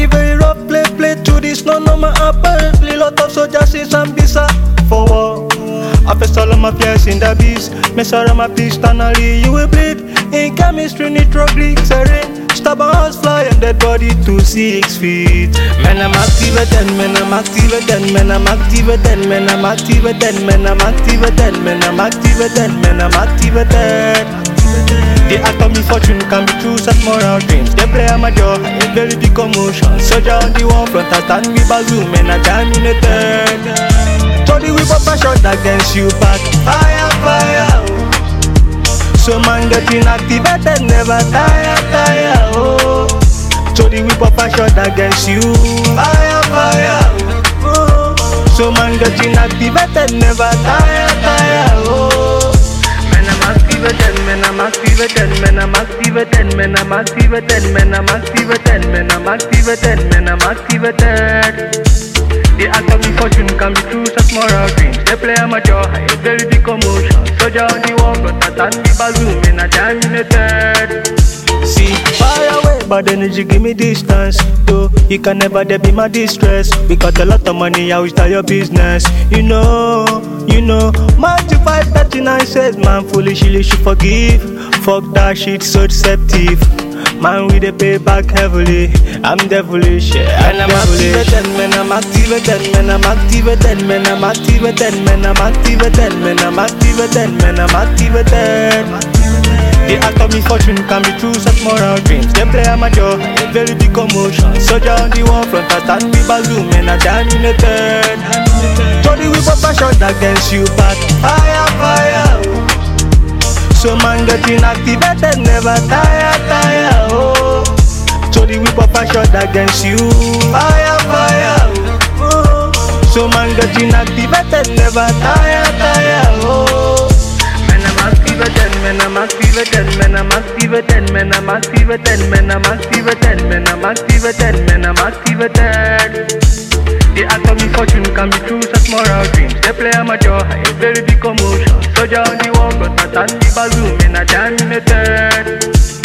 the very rough play to this no normal happen. Play lot of soldiers in Sambisa for war. I face all of my fears in the beast. Mess around my peace, finally you will bleed. In chemistry, nitroglycerin. Stubborn horse fly and dead body to 6 feet. Man, I'm activated, man, I'm activated, man, I'm activated, man, I'm activated, man, I'm activated, man, I'm activated, man, I'm activated. The act of misfortune can be true, such moral dreams. They play a major, a very big commotion. Soldier on the war front, I stand with bazoo, man, I dominated. So the whip up a shot against you back. Fire, fire. So man getting activated, never tire, oh. So the whip up a shot against you. Fire, fire. Oh. So man getting activated, never tire, oh. Man, I'm activated, man, I'm activated, man, I'm activated, man, I'm activated, man, I'm activated, man, I'm activated, man, I'm activated. The act of misfortune can be true, such moral dreams. They play a major, a very big commotion. Soldier on the war, but I stand the bazoo, man, I dominated. See, fire away, but energy give me distance. Though you can never there be my distress. We got a lot of money, I will start your business. You know. Matthew 5:39 says, man, foolishly should forgive. Fuck that shit, so deceptive. Man, we dey pay back heavily. I'm devilish, yeah. And I'm activated, man, I'm activated, man, I'm activated, man, I'm activated, man, I'm activated, man, I'm activated, man, I'm activated. The act of misfortune can be true, such moral dreams. They play a major, a very big commotion. Soldier on the war front, I stand with bazoo, man, I dominated. So the whip up a shot against you back. Fire, fire. So man getting activated, never tire, oh. So the whip up a shot against you. Fire, fire. Oh. So man getting activated, never tire, oh. Man, I'm activated, man, I'm activated, man, I'm activated, man, I'm activated, man, I'm activated, man, I'm activated, man, I'm activated. The act of misfortune can be true, such moral dreams. They play a major, a very big commotion. Soldier on the war, but I stand the bazoo, man, I dominated.